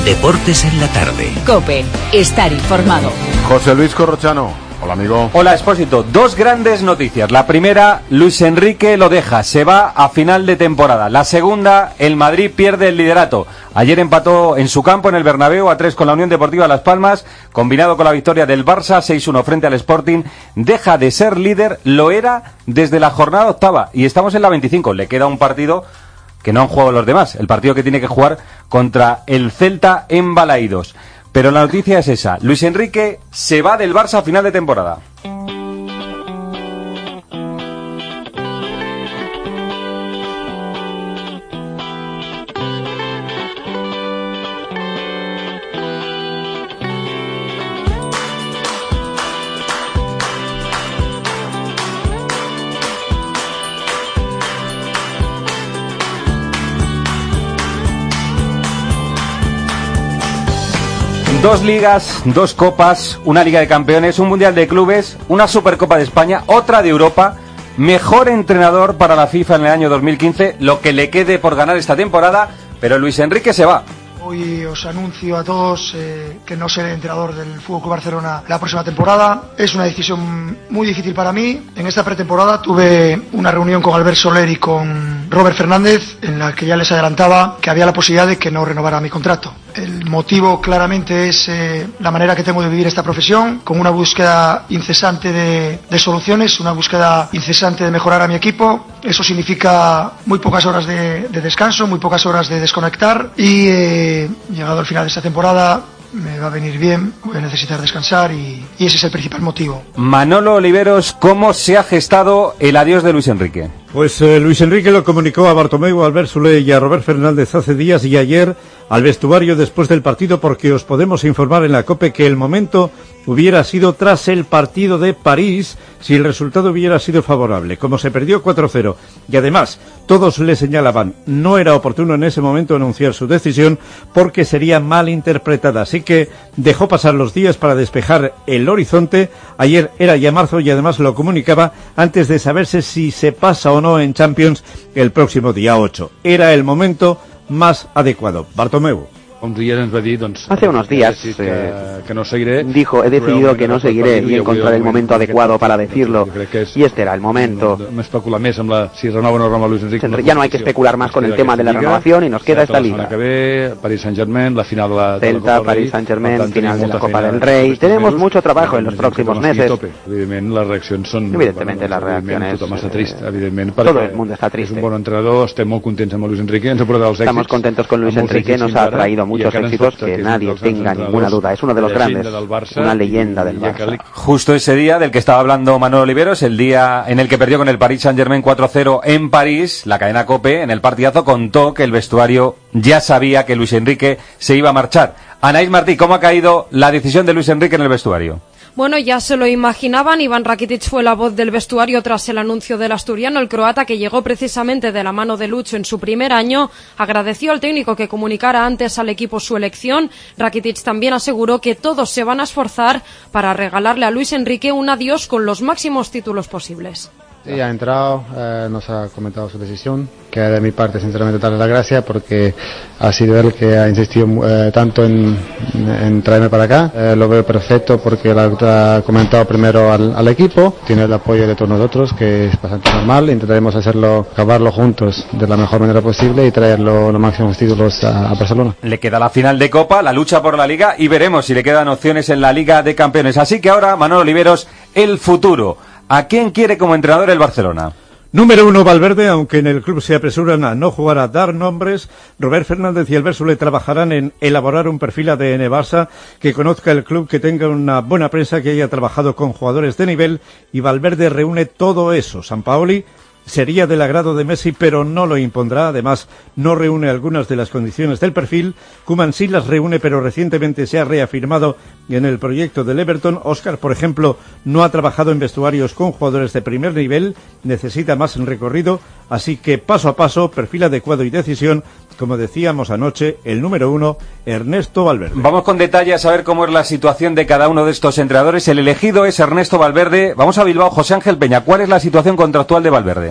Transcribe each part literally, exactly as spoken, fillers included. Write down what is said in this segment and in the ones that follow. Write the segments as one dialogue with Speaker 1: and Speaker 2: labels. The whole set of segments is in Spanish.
Speaker 1: Deportes en la tarde.
Speaker 2: COPE. Estar informado.
Speaker 3: José Luis Corrochano. Hola, amigo.
Speaker 4: Hola, Expósito. Dos grandes noticias. La primera, Luis Enrique lo deja, se va a final de temporada. La segunda, el Madrid pierde el liderato. Ayer empató en su campo en el Bernabéu a tres con la Unión Deportiva Las Palmas, combinado con la victoria del Barça seis uno frente al Sporting. Deja de ser líder, lo era desde la jornada octava y estamos en la veinticinco. Le queda un partido que no han jugado los demás, el partido que tiene que jugar contra el Celta en Balaídos. Pero la noticia es esa, Luis Enrique se va del Barça a final de temporada. Dos ligas, dos copas, una Liga de Campeones, un Mundial de Clubes, una Supercopa de España, otra de Europa, mejor entrenador para la FIFA en el año dos mil quince, lo que le quede por ganar esta temporada, pero Luis Enrique se va.
Speaker 5: Hoy os anuncio a todos eh, que no seré entrenador del F C Barcelona la próxima temporada. Es una decisión muy difícil para mí. En esta pretemporada tuve una reunión con Albert Soler y con Robert Fernández en la que ya les adelantaba que había la posibilidad de que no renovara mi contrato. El motivo claramente es eh, la manera que tengo de vivir esta profesión, con una búsqueda incesante de, de soluciones, una búsqueda incesante de mejorar a mi equipo. Eso significa muy pocas horas de, de descanso, muy pocas horas de desconectar y eh, llegado al final de esta temporada me va a venir bien, voy a necesitar descansar y, y ese es el principal motivo.
Speaker 4: Manolo Oliveros, ¿cómo se ha gestado el adiós de Luis Enrique?
Speaker 6: Pues eh, Luis Enrique lo comunicó a Bartomeu, a Albert Soler y a Robert Fernández hace días y ayer al vestuario después del partido, porque os podemos informar en la COPE que el momento hubiera sido tras el partido de París si el resultado hubiera sido favorable. Como se perdió cuatro cero y además todos le señalaban no era oportuno en ese momento anunciar su decisión porque sería mal interpretada, así que dejó pasar los días para despejar el horizonte. Ayer era ya marzo y además lo comunicaba antes de saberse si se pasa o no en Champions el próximo día ocho. Era el momento más adecuado. Bartomeu.
Speaker 7: Hace unos días eh,
Speaker 8: que no seguiré,
Speaker 7: dijo, he decidido que no seguiré y encontrar el momento adecuado para decirlo, y este era el momento. Ya no hay que especular más con el tema de la renovación y nos queda esta liga. Celta, París Saint-Germain, final de la Copa del Rey. Tenemos mucho trabajo en los próximos meses. Evidentemente las reacciones, todo el mundo está triste. Estamos contentos con Luis Enrique, nos ha traído muchos éxitos, que nadie tenga ninguna duda. Es uno de los grandes, una leyenda del Barça.
Speaker 4: Justo ese día del que estaba hablando Manolo Oliveros, el día en el que perdió con el Paris Saint-Germain cuatro cero en París, la cadena COPE, en el partidazo contó que el vestuario ya sabía que Luis Enrique se iba a marchar. Anaís Martí, ¿cómo ha caído la decisión de Luis Enrique en el vestuario?
Speaker 9: Bueno, ya se lo imaginaban. Iván Rakitic fue la voz del vestuario tras el anuncio del asturiano. El croata, que llegó precisamente de la mano de Lucho en su primer año, agradeció al técnico que comunicara antes al equipo su elección. Rakitic también aseguró que todos se van a esforzar para regalarle a Luis Enrique un adiós con los máximos títulos posibles.
Speaker 10: Sí, ha entrado, eh, nos ha comentado su decisión, que de mi parte sinceramente darle las gracias porque ha sido él que ha insistido eh, tanto en, en traerme para acá. Eh, lo veo perfecto porque lo ha comentado primero al, al equipo, tiene el apoyo de todos nosotros, que es bastante normal. Intentaremos hacerlo, acabarlo juntos de la mejor manera posible y traerlo los máximos títulos a, a Barcelona.
Speaker 4: Le queda la final de Copa, la lucha por la Liga y veremos si le quedan opciones en la Liga de Campeones. Así que ahora, Manolo Oliveros, el futuro. ¿A quién quiere como entrenador el Barcelona?
Speaker 6: Número uno, Valverde, aunque en el club se apresuran a no jugar a dar nombres. Robert Fernández y Albert Soler trabajarán en elaborar un perfil A D N Barça que conozca el club, que tenga una buena prensa, que haya trabajado con jugadores de nivel, y Valverde reúne todo eso. Sampaoli sería del agrado de Messi, pero no lo impondrá. Además, no reúne algunas de las condiciones del perfil. Koeman sí las reúne, pero recientemente se ha reafirmado en el proyecto del Everton. Óscar, por ejemplo, no ha trabajado en vestuarios con jugadores de primer nivel, necesita más recorrido, así que paso a paso, perfil adecuado y decisión. Como decíamos anoche, el número uno, Ernesto Valverde.
Speaker 4: Vamos con detalle a saber cómo es la situación de cada uno de estos entrenadores. El elegido es Ernesto Valverde. Vamos a Bilbao. José Ángel Peña, ¿cuál es la situación contractual de Valverde?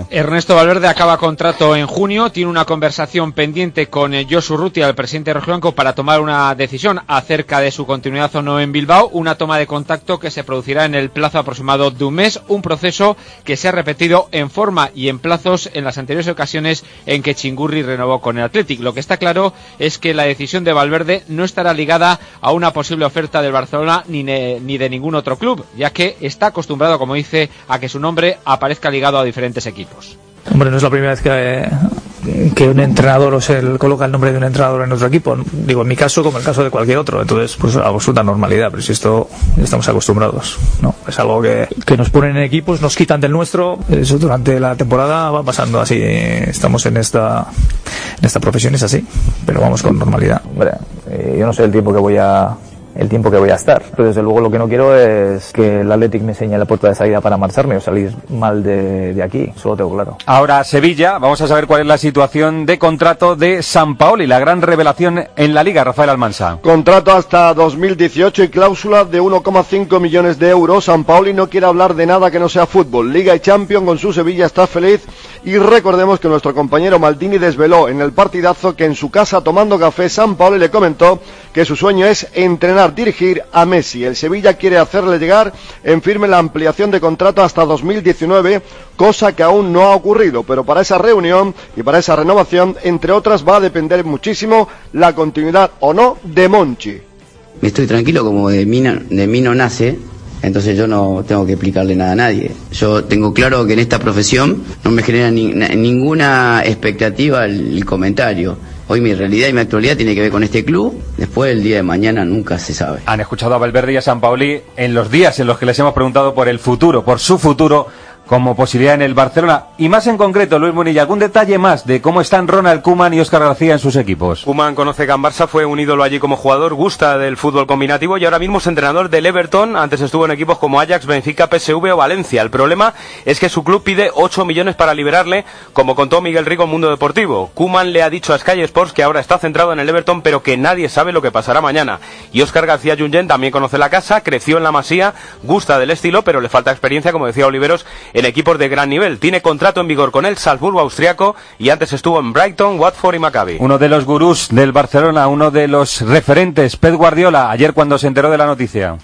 Speaker 1: Ernesto Valverde acaba contrato en junio, tiene una conversación pendiente con Josu Urrutia, el presidente rojiblanco, para tomar una decisión acerca de su continuidad o no en Bilbao, una toma de contacto que se producirá en el plazo aproximado de un mes, un proceso que se ha repetido en forma y en plazos en las anteriores ocasiones en que Chingurri renovó con el Athletic. Lo que está claro es que la decisión de Valverde no estará ligada a una posible oferta del Barcelona ni, ne, ni de ningún otro club, ya que está acostumbrado, como dice, a que su nombre aparezca ligado a diferentes equipos.
Speaker 8: Hombre, no es la primera vez que, que un entrenador o se coloca el nombre de un entrenador en otro equipo. Digo, en mi caso, como en el caso de cualquier otro. Entonces, pues absoluta normalidad. Pero si esto estamos acostumbrados, ¿no? Es algo que, que nos ponen en equipos, nos quitan del nuestro. Eso durante la temporada va pasando así. Estamos en esta, en esta profesión, es así. Pero vamos con normalidad.
Speaker 11: Hombre, eh, yo no sé el tiempo que voy a... el tiempo que voy a estar. Pero desde luego lo que no quiero es que el Athletic me enseñe la puerta de salida para marcharme o salir mal de, de aquí, eso lo tengo claro.
Speaker 4: Ahora Sevilla, vamos a saber cuál es la situación de contrato de Sampaoli, la gran revelación en la Liga, Rafael Almansa.
Speaker 12: Contrato hasta dos mil dieciocho y cláusula de uno coma cinco millones de euros. Sampaoli no quiere hablar de nada que no sea fútbol. Liga y Champions, con su Sevilla está feliz, y recordemos que nuestro compañero Maldini desveló en el partidazo que en su casa tomando café Sampaoli le comentó que su sueño es entrenar, dirigir a Messi. El Sevilla quiere hacerle llegar en firme la ampliación de contrato hasta dos mil diecinueve, cosa que aún no ha ocurrido, pero para esa reunión y para esa renovación, entre otras, va a depender muchísimo la continuidad o no de Monchi.
Speaker 13: Estoy tranquilo, como de mí no, de mí no nace, entonces yo no tengo que explicarle nada a nadie. Yo tengo claro que en esta profesión no me genera ni, ninguna expectativa el, el comentario. Hoy mi realidad y mi actualidad tiene que ver con este club. Después, el día de mañana nunca se sabe.
Speaker 4: Han escuchado a Valverde y a Sampaoli en los días en los que les hemos preguntado por el futuro, por su futuro como posibilidad en el Barcelona. Y más en concreto, Luis Munilla, ¿algún detalle más de cómo están Ronald Koeman y Óscar García en sus equipos?
Speaker 14: Koeman conoce que en Barça, fue un ídolo allí como jugador, gusta del fútbol combinativo y ahora mismo es entrenador del Everton. Antes estuvo en equipos como Ajax, Benfica, P S V o Valencia. El problema es que su club pide ocho millones para liberarle, como contó Miguel Rico en Mundo Deportivo. Koeman le ha dicho a Sky Sports que ahora está centrado en el Everton, pero que nadie sabe lo que pasará mañana. Y Óscar García Junyent también conoce la casa, creció en la Masía, gusta del estilo, pero le falta experiencia, como decía Oliveros, en equipos de gran nivel. Tiene contrato en vigor con el Salzburgo austriaco y antes estuvo en Brighton, Watford y Maccabi.
Speaker 4: Uno de los gurús del Barcelona, uno de los referentes, Pep Guardiola, ayer cuando se enteró de la noticia.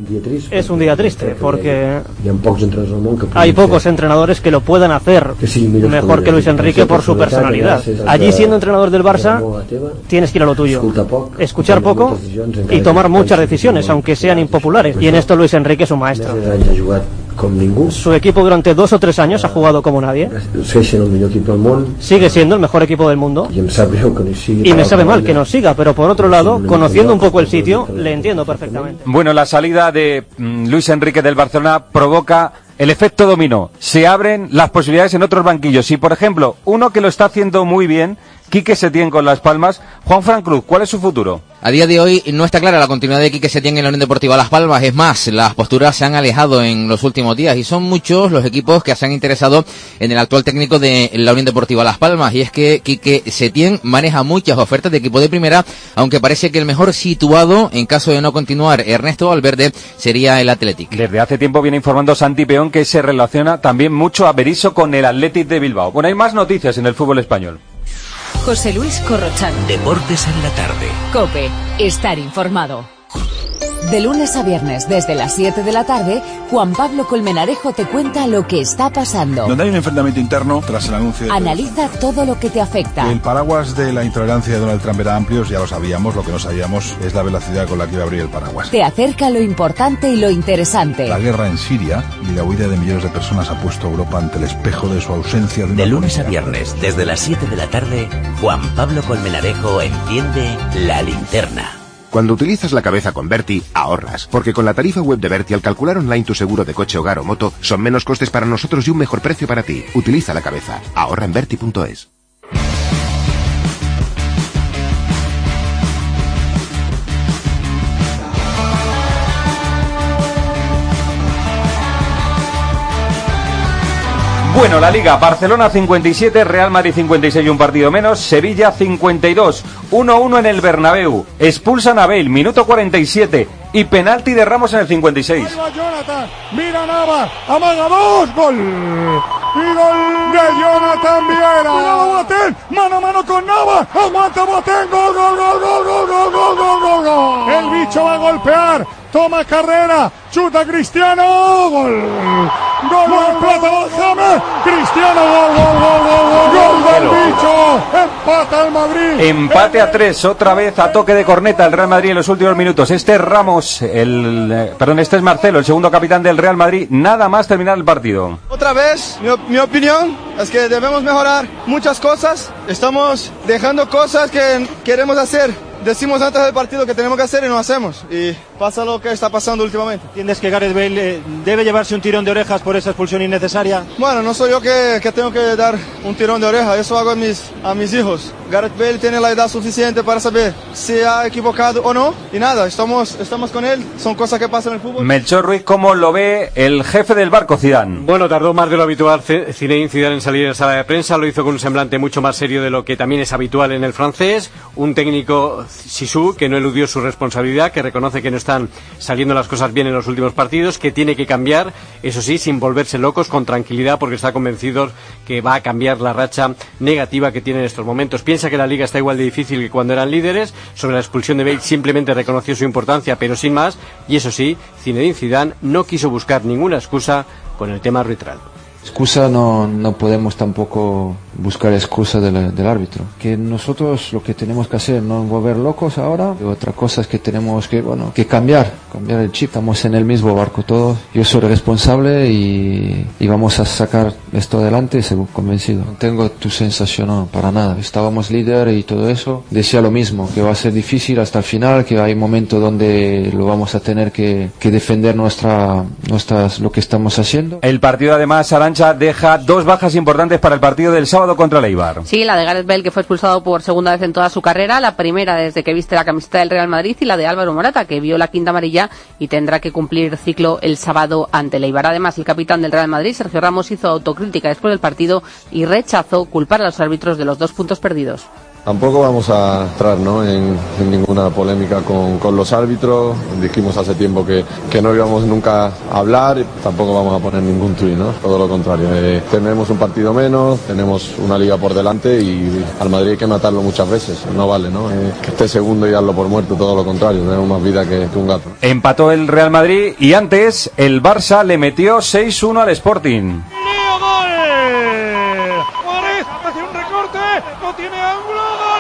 Speaker 15: Es un día triste porque hay pocos entrenadores que lo puedan hacer mejor que Luis Enrique por su personalidad. Allí, siendo entrenador del Barça, tienes que ir a lo tuyo, escuchar poco y tomar muchas decisiones, aunque sean impopulares, y en esto Luis Enrique es un maestro. Su equipo durante dos o tres años ha jugado como nadie, sigue siendo el mejor equipo del mundo y me sabe mal que no siga, pero por otro lado, conociendo un poco el sitio, le entiendo perfectamente.
Speaker 4: Bueno, la salida de mm, Luis Enrique del Barcelona provoca el efecto dominó. Se abren las posibilidades en otros banquillos. Y, por ejemplo, uno que lo está haciendo muy bien, Quique Setién con Las Palmas. Juanfran Cruz, ¿cuál es su futuro?
Speaker 16: A día de hoy no está clara la continuidad de Quique Setién en la Unión Deportiva Las Palmas. Es más, las posturas se han alejado en los últimos días y son muchos los equipos que se han interesado en el actual técnico de la Unión Deportiva Las Palmas. Y es que Quique Setién maneja muchas ofertas de equipo de primera, aunque parece que el mejor situado, en caso de no continuar Ernesto Valverde, sería el Athletic.
Speaker 4: Desde hace tiempo viene informando Santi Peón que se relaciona también mucho a Berizzo con el Athletic de Bilbao. Bueno, hay más noticias en el fútbol español.
Speaker 2: José Luis Corrochano.
Speaker 17: Deportes en la tarde.
Speaker 2: COPE. Estar informado. De lunes a viernes, desde las siete de la tarde, Juan Pablo Colmenarejo te cuenta lo que está pasando.
Speaker 18: Donde hay un enfrentamiento interno tras el anuncio de...
Speaker 2: Analiza todo lo que te afecta.
Speaker 18: El paraguas de la intolerancia de Donald Trump era amplio, ya lo sabíamos. Lo que no sabíamos es la velocidad con la que iba a abrir el paraguas.
Speaker 2: Te acerca lo importante y lo interesante.
Speaker 18: La guerra en Siria y la huida de millones de personas ha puesto a Europa ante el espejo de su ausencia. De,
Speaker 17: de lunes a viernes, desde las siete de la tarde, Juan Pablo Colmenarejo enciende la linterna.
Speaker 19: Cuando utilizas la cabeza con Berti, ahorras, porque con la tarifa web de Berti al calcular online tu seguro de coche, hogar o moto, son menos costes para nosotros y un mejor precio para ti. Utiliza la cabeza. Ahorra en Berti punto es.
Speaker 4: Bueno, la Liga, Barcelona cincuenta y siete, Real Madrid cincuenta y seis, un partido menos, Sevilla cincuenta y dos, uno uno en el Bernabéu, expulsan a Bale, minuto cuarenta y siete, y penalti de Ramos en el cincuenta y seis.
Speaker 20: Ahí va Jonathan, mira Navas, amaga dos, gol, y gol de Jonathan Viera. Cuidado Boateng, mano a mano con Navas, aguanta Boateng, gol, gol, gol, gol, gol, gol, gol, gol, gol, gol. El bicho va a golpear, toma carrera, chuta Cristiano, gol, gol, gol, plata James, Cristiano, gol, gol, gol, gol, gol, gol del bicho, empata el Madrid.
Speaker 4: Empate a tres, otra vez a toque de corneta el Real Madrid en los últimos minutos. Este es Ramos, el, eh, perdón, este es Marcelo, el segundo capitán del Real Madrid, nada más terminar el partido.
Speaker 21: Otra vez, mi, mi opinión es que debemos mejorar muchas cosas, estamos dejando cosas que queremos hacer. Decimos antes del partido que tenemos que hacer y no hacemos. Y pasa lo que está pasando últimamente.
Speaker 15: ¿Entiendes que Gareth Bale eh, debe llevarse un tirón de orejas por esa expulsión innecesaria?
Speaker 21: Bueno, no soy yo que, que tengo que dar un tirón de oreja. Eso hago a mis, a mis hijos. Gareth Bale tiene la edad suficiente para saber si ha equivocado o no. Y nada, estamos, estamos con él. Son cosas que pasan en el fútbol.
Speaker 4: Melchor Ruiz, ¿cómo lo ve el jefe del barco, Zidane?
Speaker 22: Bueno, tardó más de lo habitual Zinedine Zidane en salir en sala de prensa. Lo hizo con un semblante mucho más serio de lo que también es habitual en el francés. Un técnico, Zizou, que no eludió su responsabilidad, que reconoce que no están saliendo las cosas bien en los últimos partidos, que tiene que cambiar, eso sí, sin volverse locos, con tranquilidad, porque está convencido que va a cambiar la racha negativa que tiene en estos momentos. Piensa que la Liga está igual de difícil que cuando eran líderes. Sobre la expulsión de Bale simplemente reconoció su importancia, pero sin más, y eso sí, Zinedine Zidane no quiso buscar ninguna excusa con el tema arbitral.
Speaker 23: Excusa no, no podemos tampoco buscar excusa del, del árbitro. Que nosotros lo que tenemos que hacer, no volver locos ahora. Y otra cosa es que tenemos que, bueno, que cambiar, cambiar el chip. Estamos en el mismo barco todos. Yo soy responsable y, y vamos a sacar esto adelante, según convencido. No tengo tu sensación, no, para nada. Estábamos líder y todo eso. Decía lo mismo, que va a ser difícil hasta el final, que hay momentos donde lo vamos a tener que, que defender nuestra, nuestras, lo que estamos haciendo.
Speaker 4: El partido además, Arancha, deja dos bajas importantes para el partido del sábado contra el Eibar.
Speaker 24: Sí, la de Gareth Bale, que fue expulsado por segunda vez en toda su carrera, la primera desde que viste la camiseta del Real Madrid, y la de Álvaro Morata, que vio la quinta amarilla y tendrá que cumplir ciclo el sábado ante el Eibar. Además, el capitán del Real Madrid, Sergio Ramos, hizo autocrítica después del partido y rechazó culpar a los árbitros de los dos puntos perdidos.
Speaker 25: Tampoco vamos a entrar, ¿no?, en, en ninguna polémica con, con los árbitros. Dijimos hace tiempo que, que no íbamos nunca a hablar, y tampoco vamos a poner ningún tuit, ¿no? Todo lo contrario. Eh, tenemos un partido menos, tenemos una liga por delante y al Madrid hay que matarlo muchas veces. No vale, ¿no? Eh, que esté segundo y darlo por muerto, todo lo contrario. Tenemos más vida que, que un gato.
Speaker 4: Empató el Real Madrid y antes el Barça le metió seis uno al Sporting.
Speaker 20: ¡Leo, gol! Juárez hace un recorte, no tiene ángulo.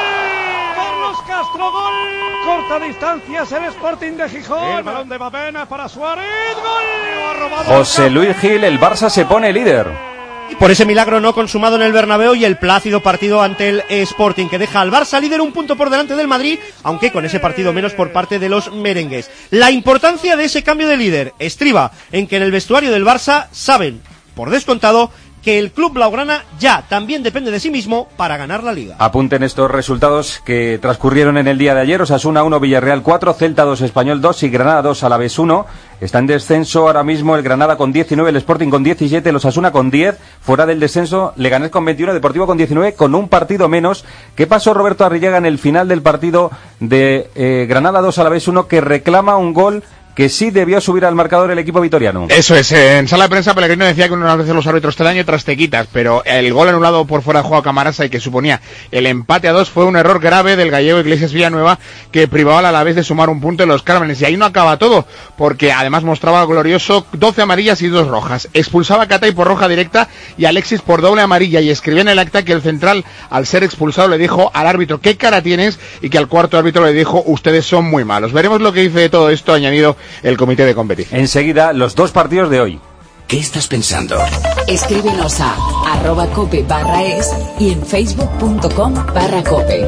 Speaker 20: Castro, gol, corta distancias el Sporting de Gijón, el balón de Babena para Suárez, gol,
Speaker 4: José Luis Gil, el Barça se pone líder.
Speaker 26: Y por ese milagro no consumado en el Bernabéu y el plácido partido ante el Sporting, que deja al Barça líder un punto por delante del Madrid, aunque con ese partido menos por parte de los merengues. La importancia de ese cambio de líder estriba en que en el vestuario del Barça saben, por descontado, que el club blaugrana ya también depende de sí mismo para ganar la Liga.
Speaker 4: Apunten estos resultados que transcurrieron en el día de ayer. Osasuna uno, Villarreal cuatro, Celta dos, Español dos y Granada dos, Alavés uno. Está en descenso ahora mismo el Granada con diecinueve, el Sporting con diecisiete, el Osasuna con diez. Fuera del descenso, Leganés con veintiuno, Deportivo con diecinueve, con un partido menos. ¿Qué pasó, Roberto Arrillaga, en el final del partido de eh, Granada dos, Alavés uno, que reclama un gol que sí debió subir al marcador el equipo vitoriano?
Speaker 27: Eso es, en sala de prensa Pellegrino decía que unas veces los árbitros te dan y otras te quitas, pero el gol anulado por fuera de juego a Camarasa y que suponía el empate a dos fue un error grave del gallego Iglesias Villanueva, que privaba a la vez de sumar un punto en los Cármenes, y ahí no acaba todo, porque además mostraba glorioso doce amarillas y dos rojas, expulsaba a Catay por roja directa y Alexis por doble amarilla, y escribía en el acta que el central, al ser expulsado, le dijo al árbitro qué cara tienes, y que al cuarto árbitro le dijo ustedes son muy malos. Veremos lo que dice de todo esto, añadido el comité de competición.
Speaker 4: Enseguida, los dos partidos de hoy.
Speaker 17: ¿Qué estás pensando?
Speaker 2: Escríbenos a arroba cope barra es y en facebook punto com barra cope.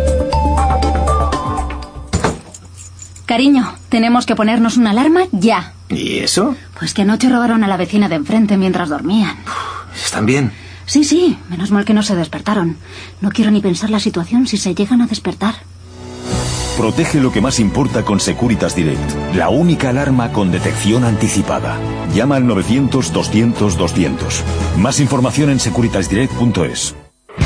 Speaker 28: Cariño, tenemos que ponernos una alarma ya.
Speaker 17: ¿Y eso?
Speaker 28: Pues que anoche robaron a la vecina de enfrente mientras dormían.
Speaker 17: ¿Están bien?
Speaker 28: Sí, sí, menos mal que no se despertaron. No quiero ni pensar la situación si se llegan a despertar.
Speaker 1: Protege lo que más importa con Securitas Direct, la única alarma con detección anticipada. Llama al novecientos doscientos doscientos. Más información en securitas direct punto es.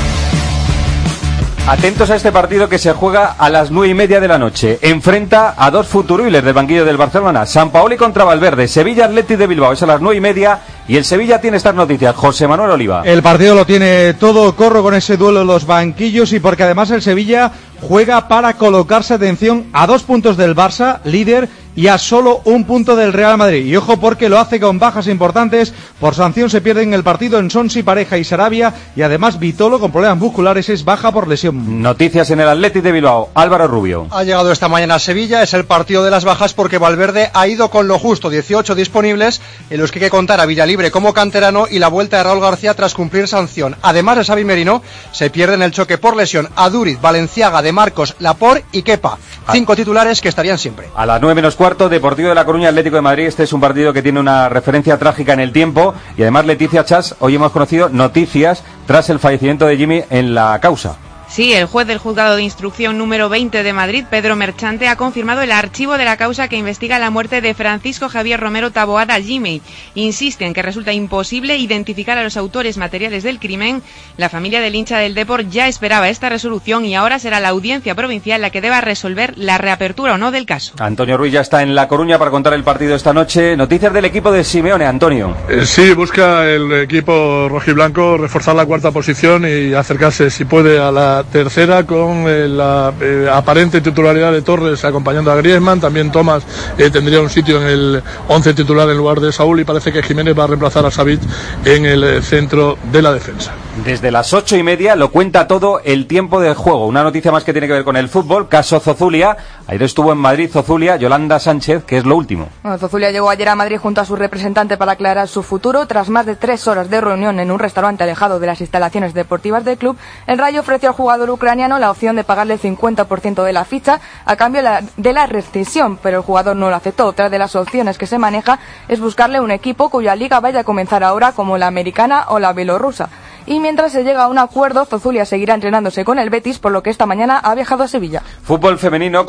Speaker 4: Atentos a este partido que se juega a las nueve y media de la noche. Enfrenta a dos futuribles del banquillo del Barcelona. Sampaoli contra Valverde. Sevilla Athletic de Bilbao. Es a las nueve y media. Y el Sevilla tiene estas noticias. José Manuel Oliva.
Speaker 3: El partido lo tiene todo corro con ese duelo en los banquillos y porque además el Sevilla juega para colocarse, atención, a dos puntos del Barça, líder, y a solo un punto del Real Madrid. Y ojo porque lo hace con bajas importantes. Por sanción se pierden el partido en Sonsi, Pareja y Sarabia. Y además Vitolo, con problemas musculares, es baja por lesión.
Speaker 4: Noticias en el Athletic de Bilbao. Álvaro Rubio.
Speaker 5: Ha llegado esta mañana a Sevilla. Es el partido de las bajas porque Valverde ha ido con lo justo. dieciocho disponibles, en los que hay que contar a Villalibre como canterano y la vuelta de Raúl García tras cumplir sanción. Además de Xavi Merino, se pierde en el choque por lesión a Duriz, Valenciaga, De Marcos, Laporte y Kepa. Cinco titulares que estarían siempre.
Speaker 4: A las nueve menos cuarto, Deportivo de La Coruña, Atlético de Madrid. Este es un partido que tiene una referencia trágica en el tiempo. Y además, Leticia Chas, hoy hemos conocido noticias tras el fallecimiento de Jimmy en la causa.
Speaker 6: Sí, el juez del Juzgado de Instrucción número veinte de Madrid, Pedro Merchante, ha confirmado el archivo de la causa que investiga la muerte de Francisco Javier Romero Taboada Jimmy. Insiste en que resulta imposible identificar a los autores materiales del crimen. La familia del hincha del Depor ya esperaba esta resolución y ahora será la audiencia provincial la que deba resolver la reapertura o no del caso.
Speaker 4: Antonio Ruiz ya está en La Coruña para contar el partido esta noche. Noticias del equipo de Simeone, Antonio.
Speaker 7: Eh, sí, busca el equipo rojiblanco reforzar la cuarta posición y acercarse, si puede, a la tercera con eh, la eh, aparente titularidad de Torres acompañando a Griezmann. También Tomás eh, tendría un sitio en el once titular en lugar de Saúl y parece que Jiménez va a reemplazar a Savic en el eh, centro de la defensa.
Speaker 4: Desde las ocho y media lo cuenta todo el tiempo de juego. Una noticia más que tiene que ver con el fútbol, caso Zozulia. Ayer estuvo en Madrid Zozulia, Yolanda Sánchez, que es lo último.
Speaker 8: Bueno, Zozulia llegó ayer a Madrid junto a su representante para aclarar su futuro. Tras más de tres horas de reunión en un restaurante alejado de las instalaciones deportivas del club, el Rayo ofreció al jugador ucraniano la opción de pagarle el cincuenta por ciento de la ficha a cambio de la rescisión, pero el jugador no lo aceptó. Otra de las opciones que se maneja es buscarle un equipo cuya liga vaya a comenzar ahora, como la americana o la bielorrusa. Y mientras se llega a un acuerdo, Zozulia seguirá entrenándose con el Betis, por lo que esta mañana ha viajado a Sevilla.
Speaker 4: Fútbol femenino.